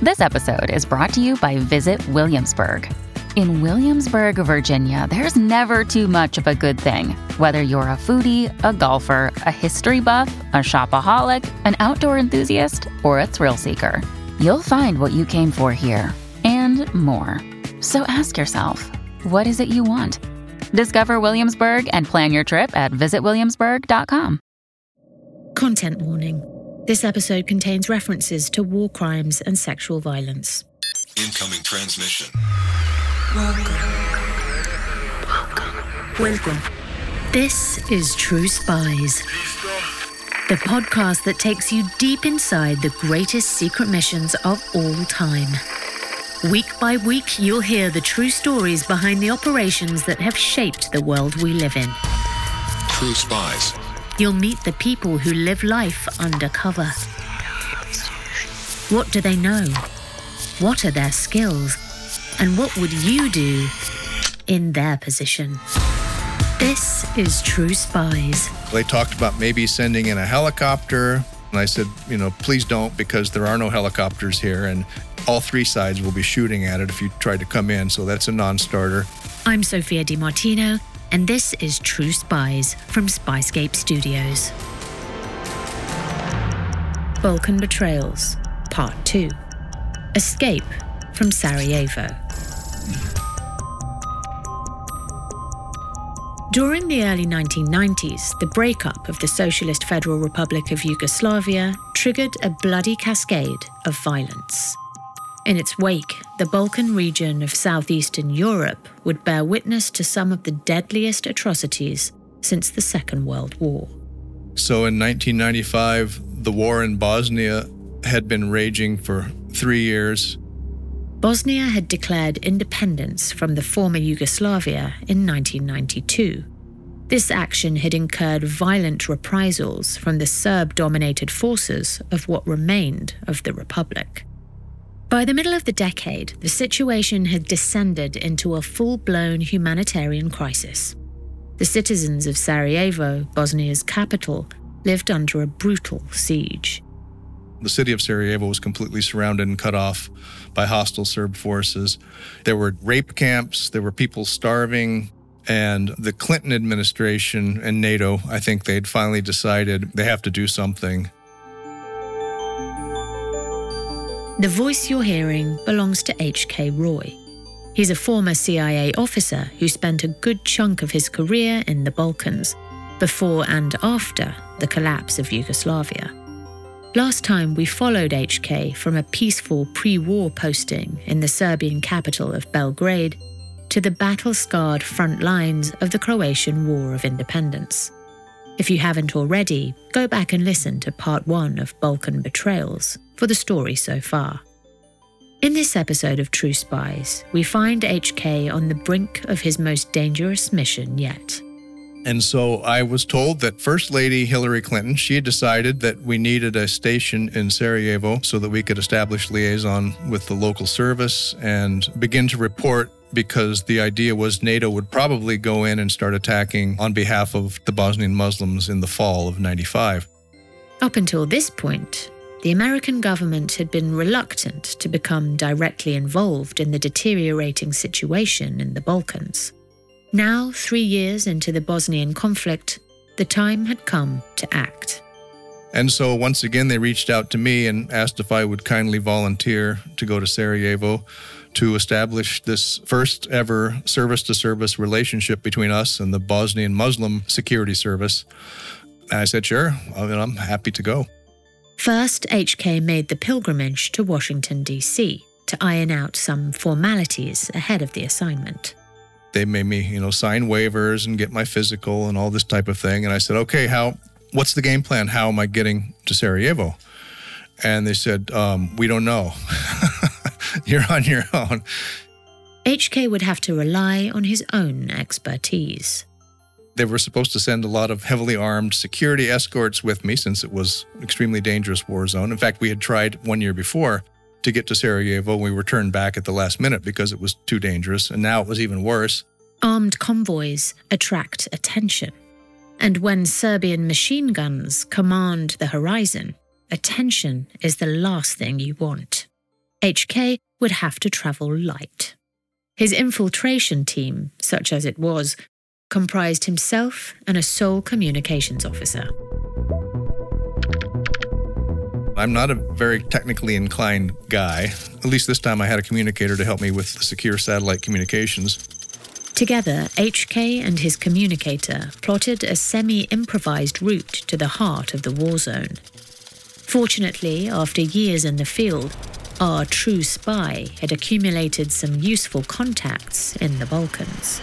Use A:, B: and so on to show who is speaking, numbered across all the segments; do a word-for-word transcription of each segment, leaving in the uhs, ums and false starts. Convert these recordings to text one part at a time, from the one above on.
A: This episode is brought to you by Visit Williamsburg. In Williamsburg, Virginia, there's never too much of a good thing. Whether you're a foodie, a golfer, a history buff, a shopaholic, an outdoor enthusiast, or a thrill seeker, you'll find what you came for here and more. So ask yourself, what is it you want? Discover Williamsburg and plan your trip at visit williamsburg dot com.
B: Content warning. This episode contains references to war crimes and sexual violence.
C: Incoming transmission.
B: Welcome. Welcome. Welcome. This is True Spies, the podcast that takes you deep inside the greatest secret missions of all time. Week by week, you'll hear the true stories behind the operations that have shaped the world we live in.
C: True Spies.
B: You'll meet the people who live life undercover. What do they know? What are their skills? And what would you do in their position? This is True Spies.
D: They talked about maybe sending in a helicopter. And I said, you know, please don't, because there are no helicopters here. And all three sides will be shooting at it if you try to come in. So that's a non-starter.
B: I'm Sophia DiMartino, and this is True Spies from Spyscape Studios. Balkan Betrayals, Part two. Escape from Sarajevo. During the early nineteen nineties, the breakup of the Socialist Federal Republic of Yugoslavia triggered a bloody cascade of violence. In its wake, the Balkan region of southeastern Europe would bear witness to some of the deadliest atrocities since the Second World War.
D: So in nineteen ninety-five, the war in Bosnia had been raging for three years.
B: Bosnia had declared independence from the former Yugoslavia in nineteen ninety-two. This action had incurred violent reprisals from the Serb-dominated forces of what remained of the republic. By the middle of the decade, the situation had descended into a full-blown humanitarian crisis. The citizens of Sarajevo, Bosnia's capital, lived under a brutal siege.
D: The city of Sarajevo was completely surrounded and cut off by hostile Serb forces. There were rape camps, there were people starving, and the Clinton administration and NATO, I think they'd finally decided they have to do something.
B: The voice you're hearing belongs to H K Roy. He's a former C I A officer who spent a good chunk of his career in the Balkans, before and after the collapse of Yugoslavia. Last time we followed H K from a peaceful pre-war posting in the Serbian capital of Belgrade to the battle-scarred front lines of the Croatian War of Independence. If you haven't already, go back and listen to part one of Balkan Betrayals for the story so far. In this episode of True Spies, we find H K on the brink of his most dangerous mission yet.
D: And so I was told that First Lady Hillary Clinton, she had decided that we needed a station in Sarajevo so that we could establish liaison with the local service and begin to report, because the idea was NATO would probably go in and start attacking on behalf of the Bosnian Muslims in the fall of ninety-five.
B: Up until this point, the American government had been reluctant to become directly involved in the deteriorating situation in the Balkans. Now, three years into the Bosnian conflict, the time had come to act.
D: And so once again, they reached out to me and asked if I would kindly volunteer to go to Sarajevo to establish this first ever service-to-service relationship between us and the Bosnian Muslim Security Service. And I said, sure, I mean, I'm happy to go.
B: First, H K made the pilgrimage to Washington, D C to iron out some formalities ahead of the assignment.
D: They made me, you know, sign waivers and get my physical and all this type of thing. And I said, okay, how, what's the game plan? How am I getting to Sarajevo? And they said, um, we don't know. You're on your own.
B: H K would have to rely on his own expertise.
D: They were supposed to send a lot of heavily armed security escorts with me since it was an extremely dangerous war zone. In fact, we had tried one year before to get to Sarajevo. We were turned back at the last minute because it was too dangerous, and now it was even worse.
B: Armed convoys attract attention. And when Serbian machine guns command the horizon, attention is the last thing you want. H K would have to travel light. His infiltration team, such as it was, comprised himself and a sole communications officer.
D: I'm not a very technically inclined guy. At least this time I had a communicator to help me with the secure satellite communications.
B: Together, H K and his communicator plotted a semi-improvised route to the heart of the war zone. Fortunately, after years in the field, our true spy had accumulated some useful contacts in the Balkans.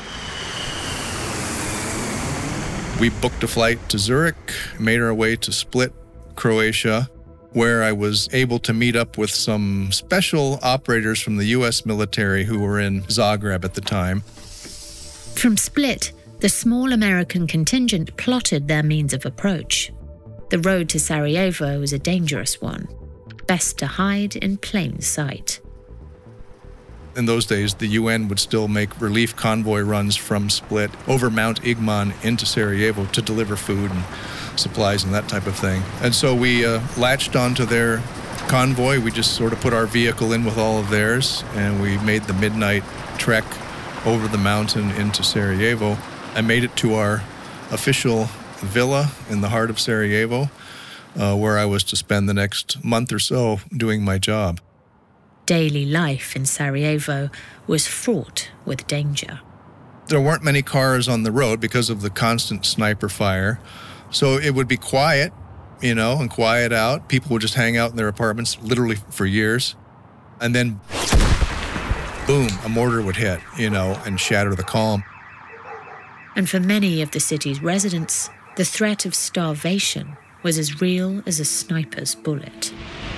D: We booked a flight to Zurich, made our way to Split, Croatia, where I was able to meet up with some special operators from the U S military who were in Zagreb at the time.
B: From Split, the small American contingent plotted their means of approach. The road to Sarajevo was a dangerous one. Best to hide in plain sight.
D: In those days, the U N would still make relief convoy runs from Split over Mount Igman into Sarajevo to deliver food and supplies and that type of thing. And so we uh, latched onto their convoy. We just sort of put our vehicle in with all of theirs, and we made the midnight trek over the mountain into Sarajevo. I made it to our official villa in the heart of Sarajevo, uh, where I was to spend the next month or so doing my job.
B: Daily life in Sarajevo was fraught with danger.
D: There weren't many cars on the road because of the constant sniper fire, so it would be quiet, you know, and quiet out. People would just hang out in their apartments literally for years, and then boom, a mortar would hit, you know, and shatter the calm.
B: And for many of the city's residents, the threat of starvation was as real as a sniper's bullet.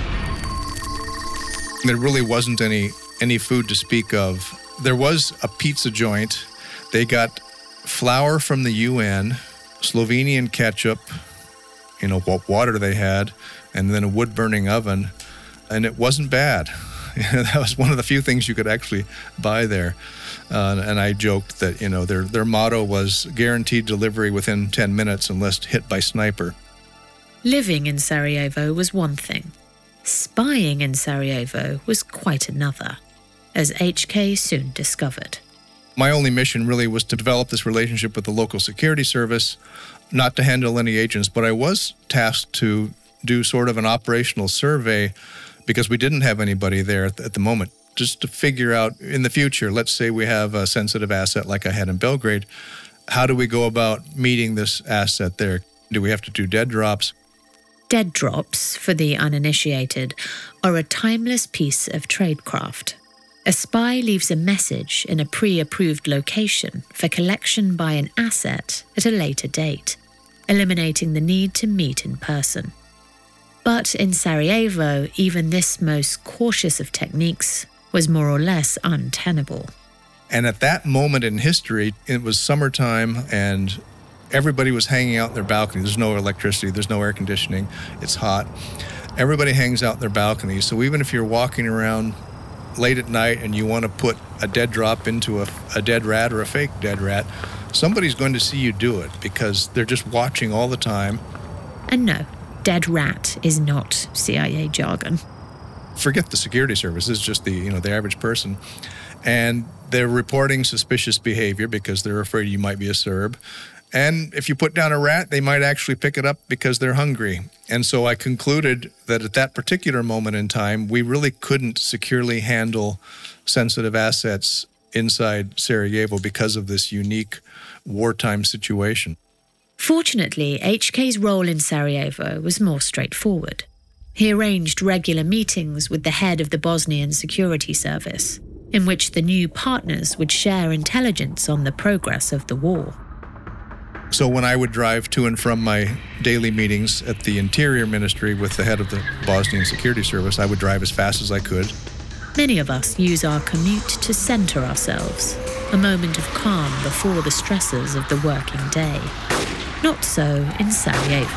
D: There really wasn't any any food to speak of. There was a pizza joint. They got flour from the U N, Slovenian ketchup, you know, what water they had, and then a wood-burning oven, and it wasn't bad. That was one of the few things you could actually buy there. Uh, and I joked that, you know, their their motto was guaranteed delivery within ten minutes unless hit by sniper.
B: Living in Sarajevo was one thing. Spying in Sarajevo was quite another, as H K soon discovered.
D: My only mission really was to develop this relationship with the local security service, not to handle any agents, but I was tasked to do sort of an operational survey because we didn't have anybody there at the, at the moment, just to figure out in the future, let's say we have a sensitive asset like I had in Belgrade, how do we go about meeting this asset there? Do we have to do dead drops?
B: Dead drops, for the uninitiated, are a timeless piece of tradecraft. A spy leaves a message in a pre-approved location for collection by an asset at a later date, eliminating the need to meet in person. But in Sarajevo, even this most cautious of techniques was more or less untenable.
D: And at that moment in history, it was summertime and everybody was hanging out in their balcony. There's no electricity, there's no air conditioning, it's hot. Everybody hangs out in their balcony. So even if you're walking around late at night and you want to put a dead drop into a, a dead rat or a fake dead rat, somebody's going to see you do it because they're just watching all the time.
B: And no, dead rat is not C I A jargon.
D: Forget the security service, it's just the, you know, the average person. And they're reporting suspicious behavior because they're afraid you might be a Serb. And if you put down a rat, they might actually pick it up because they're hungry. And so I concluded that at that particular moment in time, we really couldn't securely handle sensitive assets inside Sarajevo because of this unique wartime situation.
B: Fortunately, H K's role in Sarajevo was more straightforward. He arranged regular meetings with the head of the Bosnian Security Service, in which the new partners would share intelligence on the progress of the war.
D: So when I would drive to and from my daily meetings at the Interior Ministry with the head of the Bosnian Security Service, I would drive as fast as I could.
B: Many of us use our commute to center ourselves, a moment of calm before the stresses of the working day. Not so in Sarajevo.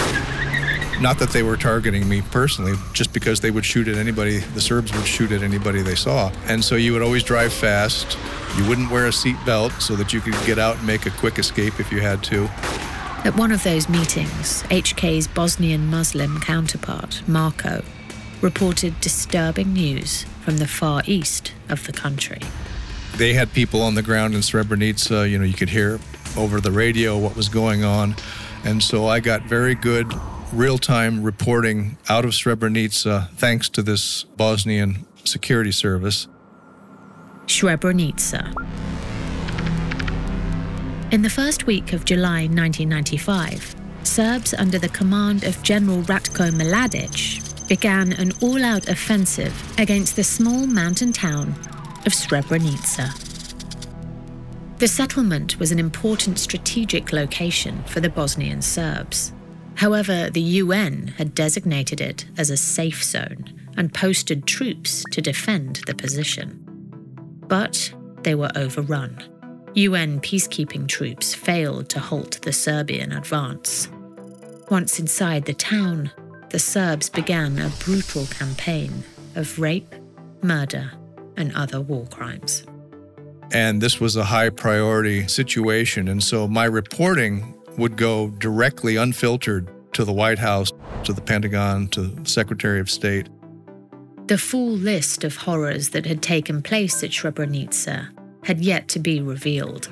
D: Not that they were targeting me personally, just because they would shoot at anybody, the Serbs would shoot at anybody they saw. And so you would always drive fast. You wouldn't wear a seat belt so that you could get out and make a quick escape if you had to.
B: At one of those meetings, H K's Bosnian Muslim counterpart, Marko, reported disturbing news from the far east of the country.
D: They had people on the ground in Srebrenica. You know, you could hear over the radio what was going on. And so I got very good real-time reporting out of Srebrenica thanks to this Bosnian security service.
B: Srebrenica. In the first week of July nineteen ninety-five, Serbs under the command of General Ratko Mladic began an all-out offensive against the small mountain town of Srebrenica. The settlement was an important strategic location for the Bosnian Serbs. However, the U N had designated it as a safe zone and posted troops to defend the position. But they were overrun. U N peacekeeping troops failed to halt the Serbian advance. Once inside the town, the Serbs began a brutal campaign of rape, murder, and other war crimes.
D: And this was a high priority situation. And so my reporting would go directly unfiltered to the White House, to the Pentagon, to the Secretary of State.
B: The full list of horrors that had taken place at Srebrenica had yet to be revealed.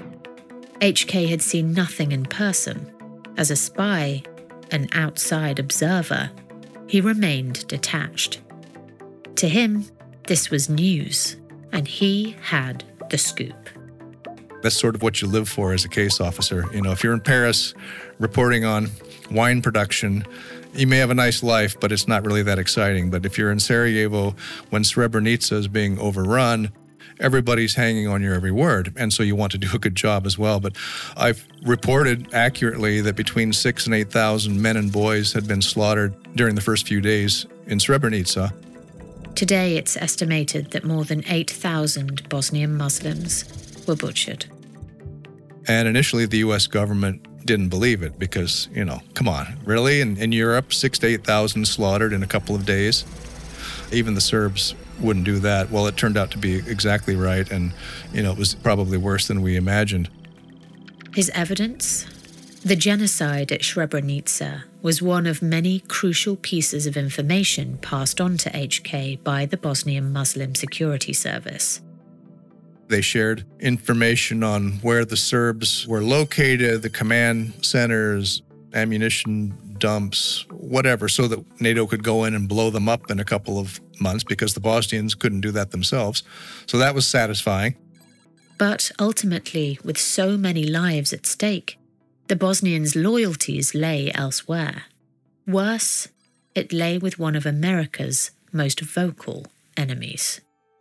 B: H K had seen nothing in person. As a spy, an outside observer, he remained detached. To him, this was news, and he had the scoop.
D: That's sort of what you live for as a case officer. You know, if you're in Paris reporting on wine production, you may have a nice life, but it's not really that exciting. But if you're in Sarajevo when Srebrenica is being overrun, everybody's hanging on your every word. And so you want to do a good job as well. But I've reported accurately that between six and eight thousand men and boys had been slaughtered during the first few days in Srebrenica.
B: Today, it's estimated that more than eight thousand Bosnian Muslims were butchered.
D: And initially, the U S government didn't believe it because, you know, come on, really? In, in Europe, six to eight thousand slaughtered in a couple of days? Even the Serbs wouldn't do that. Well, it turned out to be exactly right, and, you know, it was probably worse than we imagined.
B: His evidence? The genocide at Srebrenica was one of many crucial pieces of information passed on to H K by the Bosnian Muslim Security Service.
D: They shared information on where the Serbs were located, the command centers, ammunition dumps, whatever, so that NATO could go in and blow them up in a couple of months because the Bosnians couldn't do that themselves. So that was satisfying.
B: But ultimately, with so many lives at stake, the Bosnians' loyalties lay elsewhere. Worse, it lay with one of America's most vocal enemies.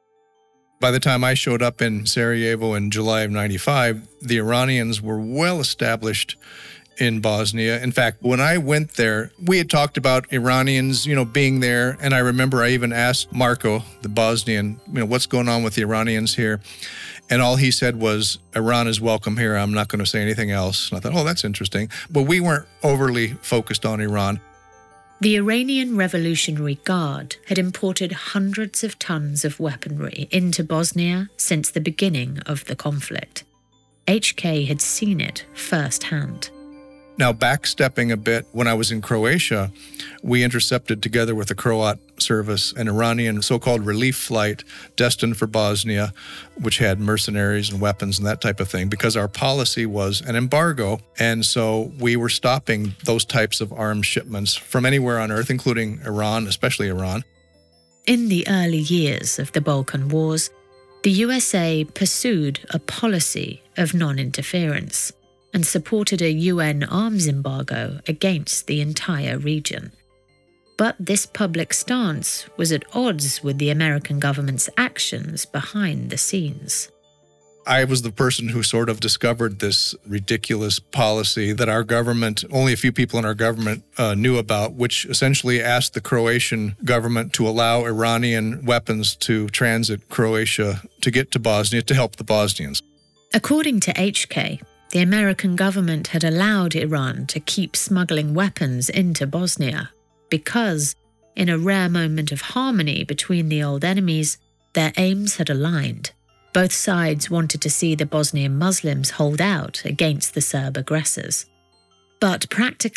D: By the time I showed up in Sarajevo in July of ninety-five, the Iranians were well established in Bosnia. In fact, when I went there, we had talked about Iranians, you know, being there. And I remember I even asked Marko, the Bosnian, you know, what's going on with the Iranians here? And all he said was, Iran is welcome here. I'm not going to say anything else. And I thought, oh, that's interesting. But we weren't overly focused on Iran.
B: The Iranian Revolutionary Guard had imported hundreds of tons of weaponry into Bosnia since the beginning of the conflict. H K had seen it firsthand.
D: Now, backstepping a bit, when I was in Croatia, we intercepted together with the Croat service an Iranian so-called relief flight destined for Bosnia, which had mercenaries and weapons and that type of thing, because our policy was an embargo. And so we were stopping those types of arms shipments from anywhere on earth, including Iran, especially Iran.
B: In the early years of the Balkan Wars, the U S A pursued a policy of non-interference and supported a U N arms embargo against the entire region. But this public stance was at odds with the American government's actions behind the scenes.
D: I was the person who sort of discovered this ridiculous policy that our government, only a few people in our government uh, knew about, which essentially asked the Croatian government to allow Iranian weapons to transit Croatia to get to Bosnia to help the Bosnians.
B: According to H K, the American government had allowed Iran to keep smuggling weapons into Bosnia because, in a rare moment of harmony between the old enemies, their aims had aligned. Both sides wanted to see the Bosnian Muslims hold out against the Serb aggressors. But practically,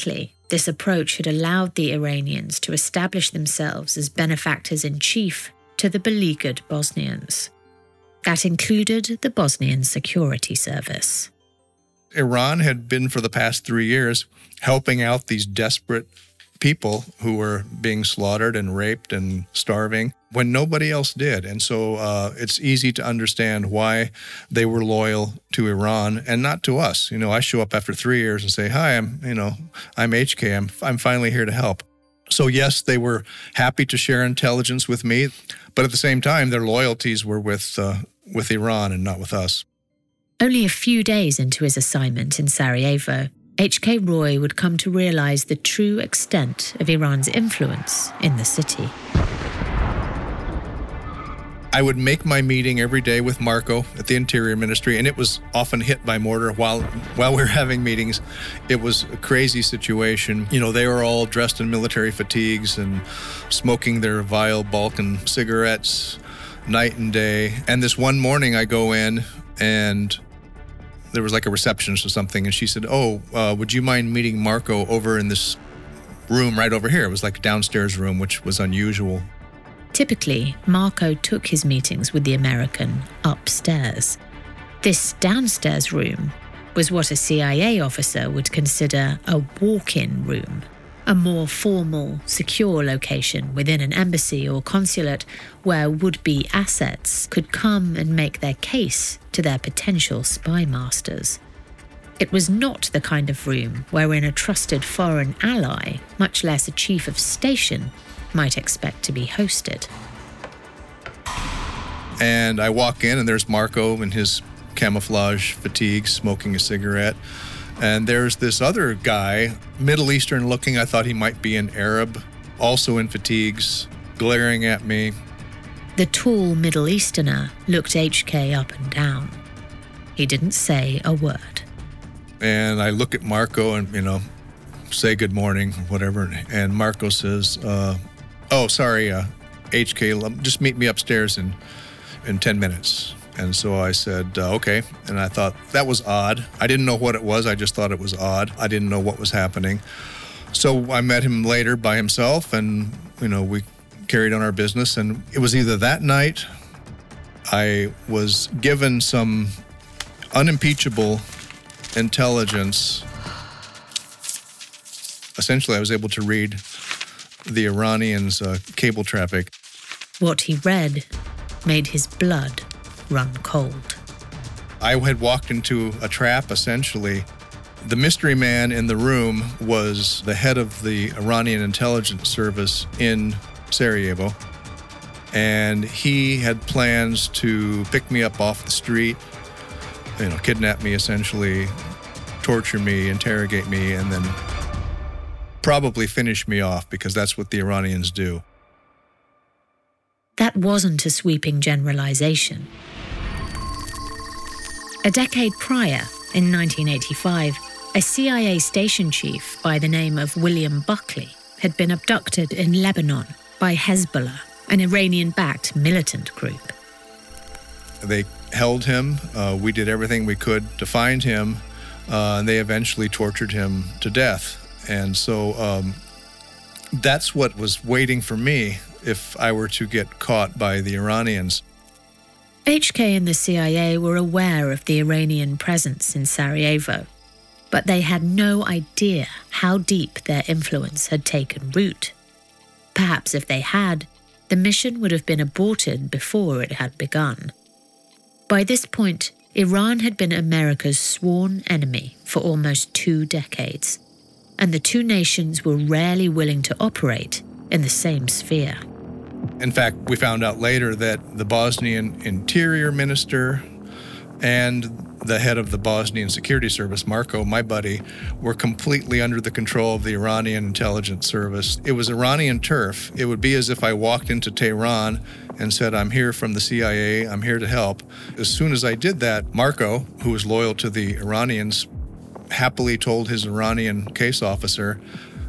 B: This approach had allowed the Iranians to establish themselves as benefactors in chief to the beleaguered Bosnians. That included the Bosnian Security Service.
D: Iran had been, for the past three years, helping out these desperate people who were being slaughtered and raped and starving when nobody else did. And so uh, it's easy to understand why they were loyal to Iran and not to us. You know, I show up after three years and say, hi, I'm, you know, I'm H K. I'm, I'm finally here to help. So yes, they were happy to share intelligence with me, but at the same time, their loyalties were with, uh, with Iran and not with us.
B: Only a few days into his assignment in Sarajevo, H K. Roy would come to realize the true extent of Iran's influence in the city.
D: I would make my meeting every day with Marco at the Interior Ministry, and it was often hit by mortar while while we were having meetings. It was a crazy situation. You know, they were all dressed in military fatigues and smoking their vile Balkan cigarettes night and day. And this one morning I go in and there was like a receptionist or something, and she said, oh, uh, would you mind meeting Marco over in this room right over here? It was like a downstairs room, which was unusual.
B: Typically, Marco took his meetings with the American upstairs. This downstairs room was what a C I A officer would consider a walk-in room, a more formal, secure location within an embassy or consulate where would-be assets could come and make their case to their potential spy masters. It was not the kind of room wherein a trusted foreign ally, much less a chief of station, might expect to be hosted.
D: And I walk in and there's Marco in his camouflage fatigues, smoking a cigarette. And there's this other guy, Middle Eastern looking, I thought he might be an Arab, also in fatigues, glaring at me.
B: The tall Middle Easterner looked H K up and down. He didn't say a word.
D: And I look at Marco and, you know, say good morning, or whatever. And Marco says, uh, oh, sorry, uh, H K, just meet me upstairs in, in ten minutes. And so I said, uh, okay. And I thought that was odd. I didn't know what it was. I just thought it was odd. I didn't know what was happening. So I met him later by himself and, you know, we carried on our business. And it was either that night I was given some unimpeachable intelligence. Essentially, I was able to read the Iranians' uh, cable traffic.
B: What he read made his blood run cold.
D: I had walked into a trap, essentially. The mystery man in the room was the head of the Iranian intelligence service in Sarajevo, and he had plans to pick me up off the street, you know, kidnap me, essentially, torture me, interrogate me, and then probably finish me off, because that's what the Iranians do.
B: That wasn't a sweeping generalization. A decade prior, in nineteen eighty-five, a C I A station chief by the name of William Buckley had been abducted in Lebanon by Hezbollah, an Iranian-backed militant group.
D: They held him. Uh, we did everything we could to find him, uh, and they eventually tortured him to death. And so um, that's what was waiting for me if I were to get caught by the Iranians.
B: H K and the C I A were aware of the Iranian presence in Sarajevo, but they had no idea how deep their influence had taken root. Perhaps if they had, the mission would have been aborted before it had begun. By this point, Iran had been America's sworn enemy for almost two decades, and the two nations were rarely willing to operate in the same sphere.
D: In fact, we found out later that the Bosnian Interior Minister and the head of the Bosnian Security Service, Marco, my buddy, were completely under the control of the Iranian intelligence service. It was Iranian turf. It would be as if I walked into Tehran and said, I'm here from the C I A, I'm here to help. As soon as I did that, Marco, who was loyal to the Iranians, happily told his Iranian case officer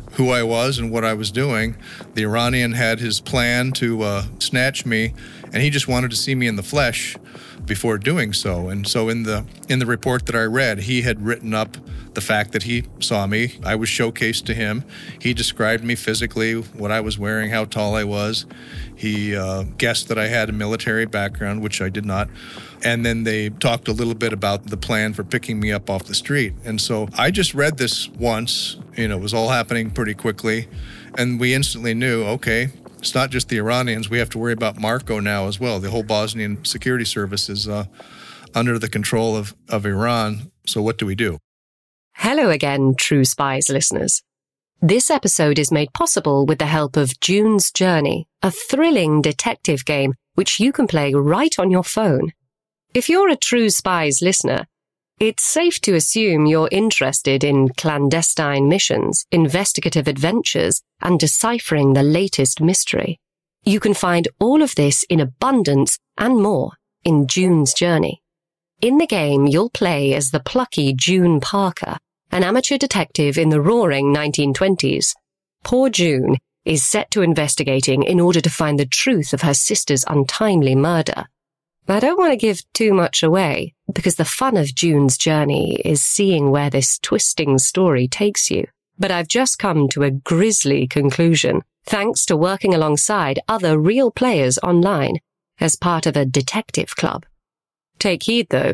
D: who I was and what I was doing. The Iranian had his plan to uh, snatch me, and he just wanted to see me in the flesh before doing so. And so in the in the report that I read, he had written up the fact that he saw me. I was showcased to him. He described me physically, what I was wearing, how tall I was. He uh, guessed that I had a military background, which I did not. And then they talked a little bit about the plan for picking me up off the street. And so I just read this once. You know, it was all happening pretty quickly. And we instantly knew, okay, it's not just the Iranians. We have to worry about Marco now as well. The whole Bosnian security service is uh, under the control of, of Iran. So what do we do?
E: Hello again, True Spies listeners. This episode is made possible with the help of June's Journey, a thrilling detective game which you can play right on your phone. If you're a True Spies listener, it's safe to assume you're interested in clandestine missions, investigative adventures, and deciphering the latest mystery. You can find all of this in abundance and more in June's Journey. In the game, you'll play as the plucky June Parker, an amateur detective in the roaring nineteen twenties. Poor June is set to investigating in order to find the truth of her sister's untimely murder. I don't want to give too much away, because the fun of June's Journey is seeing where this twisting story takes you. But I've just come to a grisly conclusion, thanks to working alongside other real players online as part of a detective club. Take heed, though.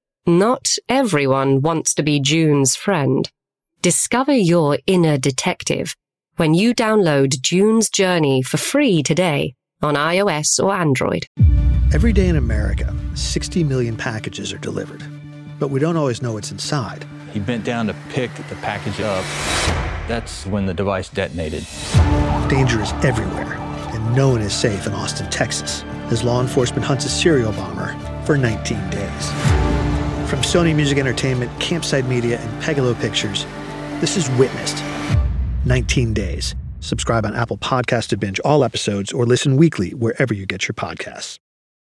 E: Not everyone wants to be June's friend. Discover your inner detective when you download June's Journey for free today on iOS or Android.
F: Every day in America, sixty million packages are delivered, but we don't always know what's inside.
G: He bent down to pick the package up. That's when the device detonated.
F: Danger is everywhere, and no one is safe in Austin, Texas, as law enforcement hunts a serial bomber for nineteen days. From Sony Music Entertainment, Campside Media, and Pegalo Pictures, this is Witnessed. nineteen days. Subscribe on Apple Podcasts to binge all episodes or listen weekly wherever you get your podcasts.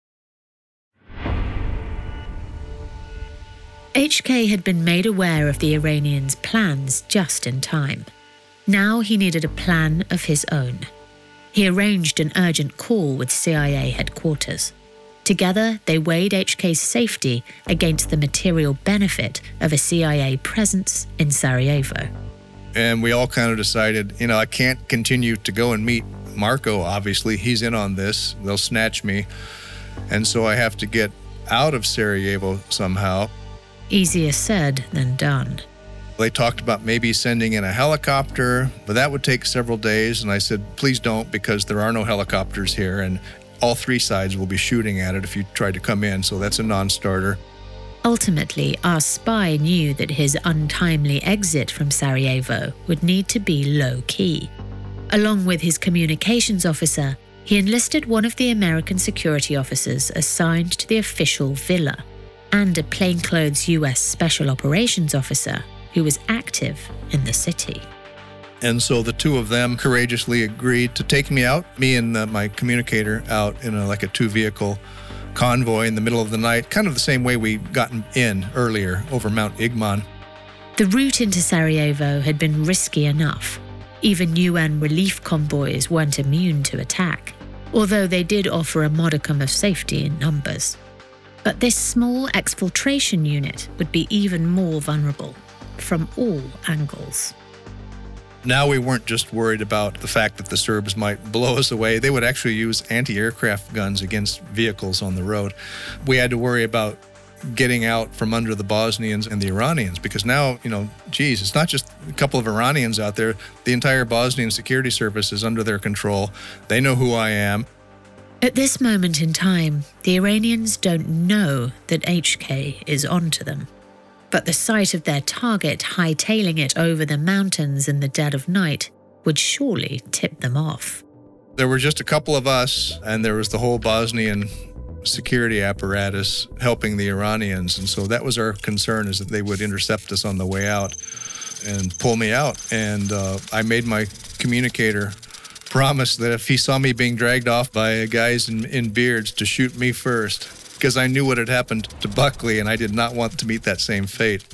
B: H K had been made aware of the Iranians' plans just in time. Now he needed a plan of his own. He arranged an urgent call with C I A headquarters. Together, they weighed H K's safety against the material benefit of a C I A presence in Sarajevo.
D: And we all kind of decided, you know, I can't continue to go and meet Marco, obviously. He's in on this. They'll snatch me. And so I have to get out of Sarajevo somehow.
B: Easier said than done.
D: They talked about maybe sending in a helicopter, but that would take several days. And I said, please don't, because there are no helicopters here. And all three sides will be shooting at it if you try to come in. So that's a non-starter.
B: Ultimately, our spy knew that his untimely exit from Sarajevo would need to be low-key. Along with his communications officer, he enlisted one of the American security officers assigned to the official villa, and a plainclothes U S Special Operations officer who was active in the city.
D: And so the two of them courageously agreed to take me out, me and uh, my communicator, out in a, like a two-vehicle convoy in the middle of the night, kind of the same way we'd gotten in earlier over Mount Igman.
B: The route into Sarajevo had been risky enough. Even U N relief convoys weren't immune to attack, although they did offer a modicum of safety in numbers. But this small exfiltration unit would be even more vulnerable, from all angles.
D: Now we weren't just worried about the fact that the Serbs might blow us away. They would actually use anti-aircraft guns against vehicles on the road. We had to worry about getting out from under the Bosnians and the Iranians, because now, you know, geez, it's not just a couple of Iranians out there. The entire Bosnian security service is under their control. They know who I am.
B: At this moment in time, the Iranians don't know that H K is onto them. But the sight of their target hightailing it over the mountains in the dead of night would surely tip them off.
D: There were just a couple of us, and there was the whole Bosnian security apparatus helping the Iranians. And so that was our concern, is that they would intercept us on the way out and pull me out. And uh, I made my communicator promise that if he saw me being dragged off by guys in, in beards, to shoot me first, because I knew what had happened to Buckley, and I did not want to meet that same fate.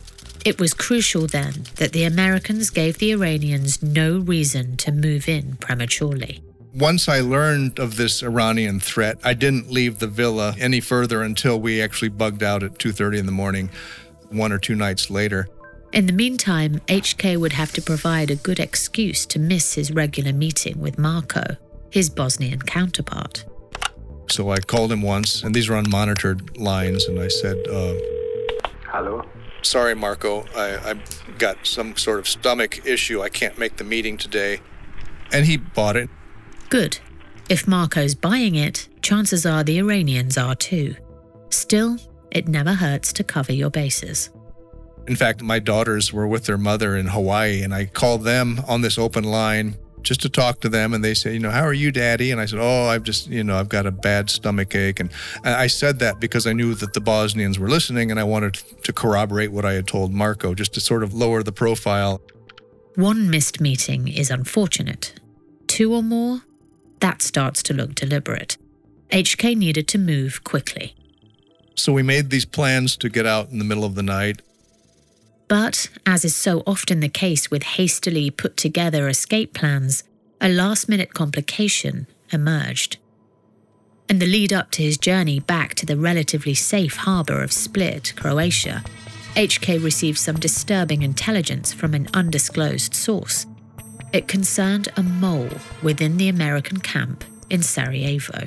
B: It was crucial then that the Americans gave the Iranians no reason to move in prematurely.
D: Once I learned of this Iranian threat, I didn't leave the villa any further until we actually bugged out at two thirty in the morning, one or two nights later.
B: In the meantime, H K would have to provide a good excuse to miss his regular meeting with Marko, his Bosnian counterpart.
D: So I called him once, and these were unmonitored lines, and I said, uh,
H: Hello?
D: Sorry, Marko, I, I've got some sort of stomach issue. I can't make the meeting today. And he bought it.
B: Good. If Marko's buying it, chances are the Iranians are too. Still, it never hurts to cover your bases.
D: In fact, my daughters were with their mother in Hawaii, and I called them on this open line just to talk to them, and they say, you know, how are you, Daddy? And I said, oh, I've just, you know, I've got a bad stomach ache. And I said that because I knew that the Bosnians were listening, and I wanted to corroborate what I had told Marko, just to sort of lower the profile.
B: One missed meeting is unfortunate. Two or more? That starts to look deliberate. H K needed to move quickly.
D: So we made these plans to get out in the middle of the night.
B: But, as is so often the case with hastily put-together escape plans, a last-minute complication emerged. In the lead-up to his journey back to the relatively safe harbour of Split, Croatia, H K received some disturbing intelligence from an undisclosed source. It concerned a mole within the American camp in Sarajevo.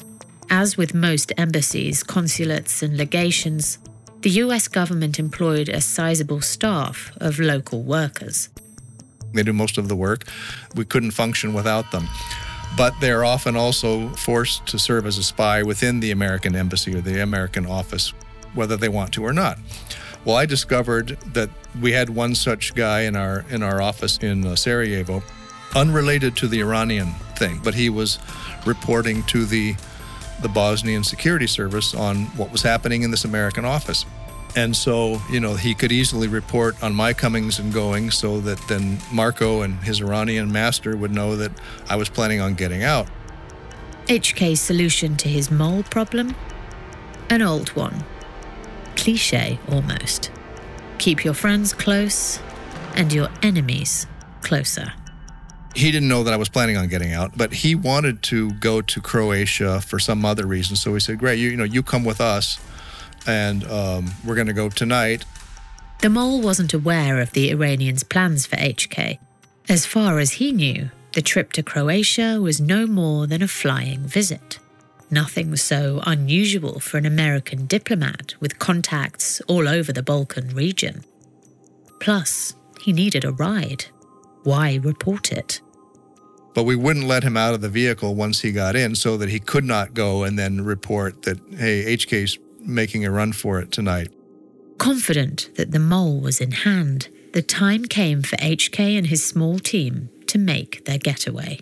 B: As with most embassies, consulates, and legations, the U S government employed a sizable staff of local workers.
D: They do most of the work. We couldn't function without them. But they're often also forced to serve as a spy within the American embassy or the American office, whether they want to or not. Well, I discovered that we had one such guy in our in our office in uh, Sarajevo, unrelated to the Iranian thing, but he was reporting to the the Bosnian security service on what was happening in this American office. And so, you know, he could easily report on my comings and goings so that then Marko and his Iranian master would know that I was planning on getting out.
B: H K's solution to his mole problem? An old one. Cliché, almost. Keep your friends close and your enemies closer.
D: He didn't know that I was planning on getting out, but he wanted to go to Croatia for some other reason. So he said, great, you, you know, you come with us, and um, we're going to go tonight.
B: The mole wasn't aware of the Iranians' plans for H K. As far as he knew, the trip to Croatia was no more than a flying visit. Nothing so unusual for an American diplomat with contacts all over the Balkan region. Plus, he needed a ride. Why report it?
D: But we wouldn't let him out of the vehicle once he got in so that he could not go and then report that, hey, H K's making a run for it tonight.
B: Confident that the mole was in hand, the time came for H K and his small team to make their getaway.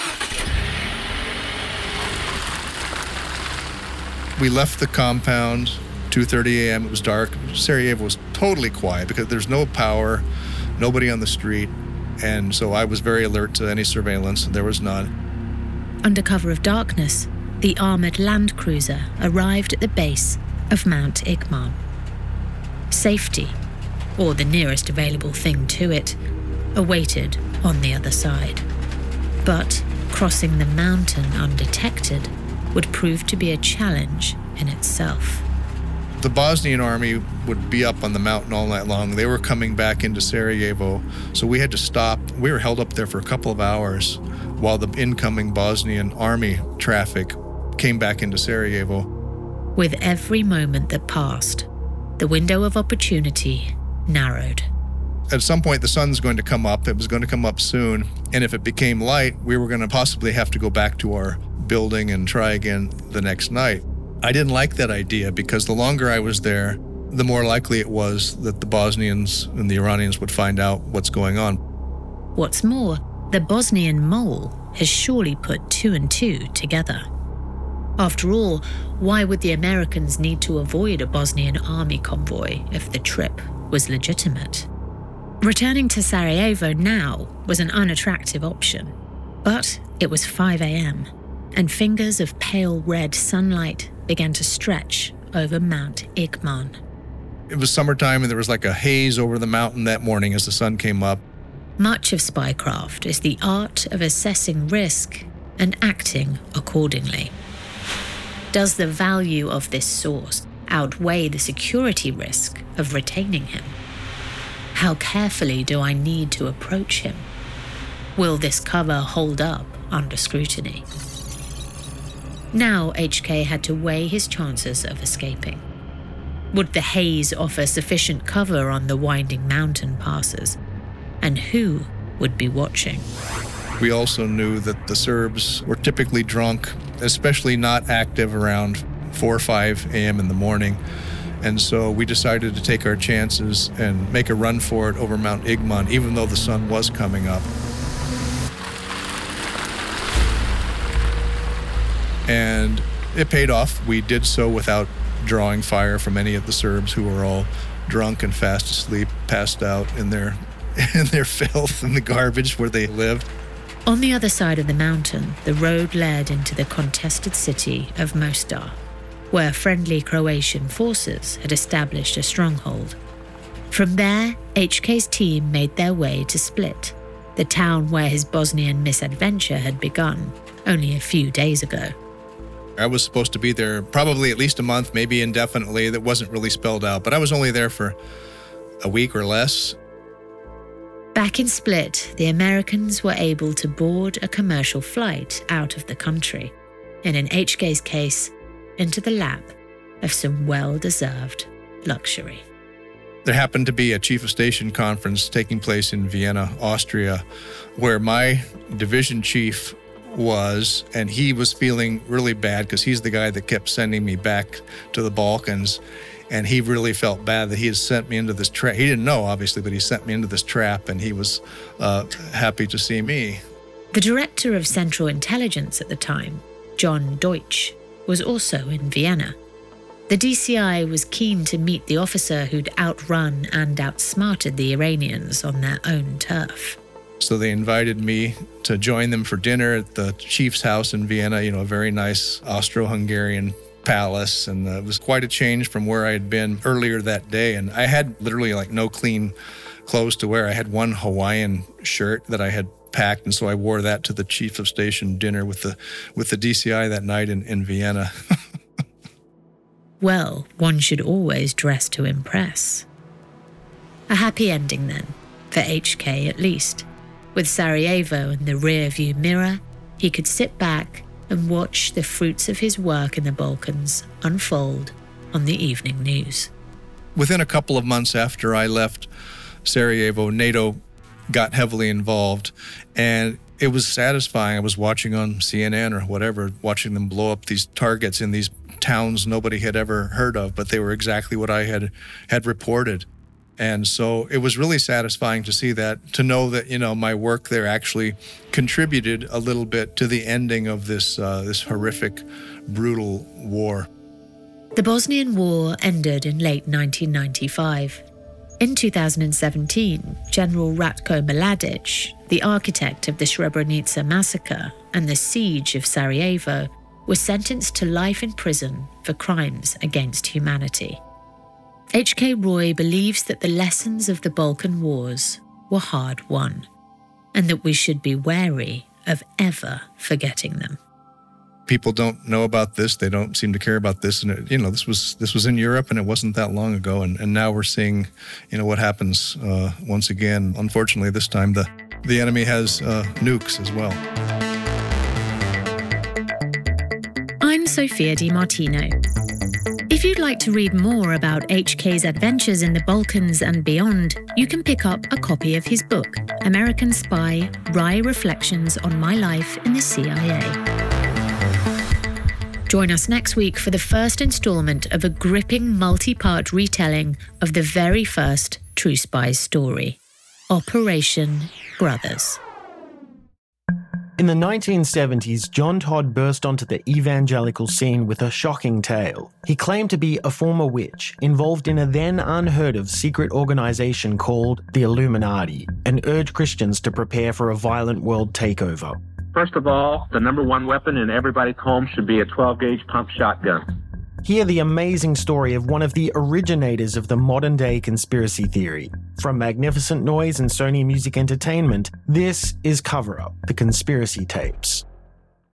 D: We left the compound, two thirty a.m., it was dark. Sarajevo was totally quiet because there's no power, nobody on the street. And so I was very alert to any surveillance, and there was none.
B: Under cover of darkness, the armoured land cruiser arrived at the base of Mount Igman. Safety, or the nearest available thing to it, awaited on the other side. But crossing the mountain undetected would prove to be a challenge in itself.
D: The Bosnian army would be up on the mountain all night long. They were coming back into Sarajevo, so we had to stop. We were held up there for a couple of hours while the incoming Bosnian army traffic came back into Sarajevo.
B: With every moment that passed, the window of opportunity narrowed.
D: At some point, the sun's going to come up. It was going to come up soon, and if it became light, we were going to possibly have to go back to our building and try again the next night. I didn't like that idea because the longer I was there, the more likely it was that the Bosnians and the Iranians would find out what's going on.
B: What's more, the Bosnian mole has surely put two and two together. After all, why would the Americans need to avoid a Bosnian army convoy if the trip was legitimate? Returning to Sarajevo now was an unattractive option. But it was five a.m., and fingers of pale red sunlight began to stretch over Mount Igman.
D: It was summertime and there was like a haze over the mountain that morning as the sun came up.
B: Much of spycraft is the art of assessing risk and acting accordingly. Does the value of this source outweigh the security risk of retaining him? How carefully do I need to approach him? Will this cover hold up under scrutiny? Now H K had to weigh his chances of escaping. Would the haze offer sufficient cover on the winding mountain passes? And who would be watching?
D: We also knew that the Serbs were typically drunk, especially not active around four or five a.m. in the morning. And so we decided to take our chances and make a run for it over Mount Igman, even though the sun was coming up. And it paid off. We did so without drawing fire from any of the Serbs, who were all drunk and fast asleep, passed out in their in their filth and the garbage where they lived.
B: On the other side of the mountain, the road led into the contested city of Mostar, where friendly Croatian forces had established a stronghold. From there, H K's team made their way to Split, the town where his Bosnian misadventure had begun only a few days ago.
D: I was supposed to be there probably at least a month, maybe indefinitely. That wasn't really spelled out, but I was only there for a week or less.
B: Back in Split, the Americans were able to board a commercial flight out of the country, and in H K's case, into the lap of some well-deserved luxury.
D: There happened to be a chief of station conference taking place in Vienna, Austria, where my division chief was, and he was feeling really bad because he's the guy that kept sending me back to the Balkans. And he really felt bad that he had sent me into this trap. He didn't know, obviously, but he sent me into this trap, and he was uh, happy to see me.
B: The director of Central Intelligence at the time, John Deutsch, was also in Vienna. The D C I was keen to meet the officer who'd outrun and outsmarted the Iranians on their own turf.
D: So they invited me to join them for dinner at the chief's house in Vienna, you know, a very nice Austro-Hungarian palace, and uh, it was quite a change from where I had been earlier that day. And I had literally like no clean clothes to wear. I had one Hawaiian shirt that I had packed, and so I wore that to the chief of station dinner with the with the D C I that night in, in Vienna.
B: Well, one should always dress to impress. A happy ending then, for H K at least. With Sarajevo in the rear-view mirror, he could sit back and watch the fruits of his work in the Balkans unfold on the evening news.
D: Within a couple of months after I left Sarajevo, NATO got heavily involved, and it was satisfying. I was watching on C N N or whatever, watching them blow up these targets in these towns nobody had ever heard of, but they were exactly what I had had reported. And so it was really satisfying to see that, to know that, you know, my work there actually contributed a little bit to the ending of this uh, this horrific, brutal war.
B: The Bosnian War ended in late nineteen ninety-five. In two thousand seventeen, General Ratko Mladic, the architect of the Srebrenica massacre and the siege of Sarajevo, was sentenced to life in prison for crimes against humanity. H K Roy believes that the lessons of the Balkan Wars were hard won, and that we should be wary of ever forgetting them.
D: People don't know about this. They don't seem to care about this. And, it, you know, this was this was in Europe, and it wasn't that long ago. And, and now we're seeing, you know, what happens uh, once again. Unfortunately, this time the, the enemy has uh, nukes as well.
B: I'm Sophia Di Martino. If you'd like to read more about H K's adventures in the Balkans and beyond, you can pick up a copy of his book, American Spy: Wry Reflections on My Life in the C I A. Join us next week for the first installment of a gripping multi-part retelling of the very first True Spies story, Operation Brothers.
H: In the nineteen seventies, John Todd burst onto the evangelical scene with a shocking tale. He claimed to be a former witch, involved in a then unheard-of secret organization called the Illuminati, and urged Christians to prepare for a violent world takeover.
I: First of all, the number one weapon in everybody's home should be a twelve gauge pump shotgun.
H: Hear the amazing story of one of the originators of the modern-day conspiracy theory. From Magnificent Noise and Sony Music Entertainment, this is Cover Up, the Conspiracy Tapes.